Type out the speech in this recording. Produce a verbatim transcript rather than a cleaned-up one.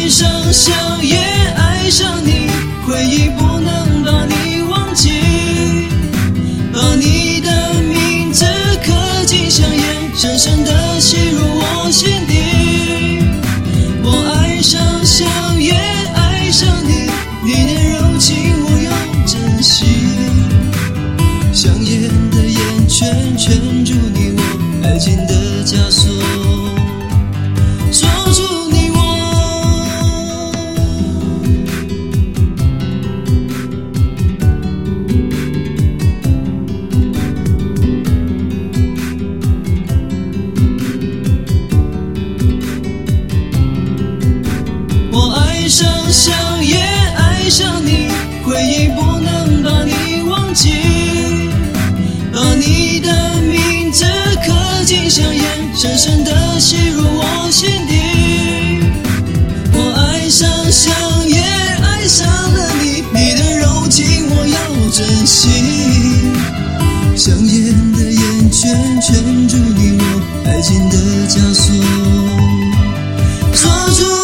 上想也爱上你，回忆不能把你忘记，把你的名字刻进香烟，深深地吸入我心底。我爱上想也爱上你，你的柔情我要珍惜，香烟的烟圈圈住你我爱情的枷锁，锁住你我。我爱上想也爱上你，回忆不能把你忘记，把你的名字刻进香烟，深深地吸入我心底。我爱上想也爱上了你，你的柔情我要珍惜，香烟的烟圈圈住你我爱情的枷锁，锁住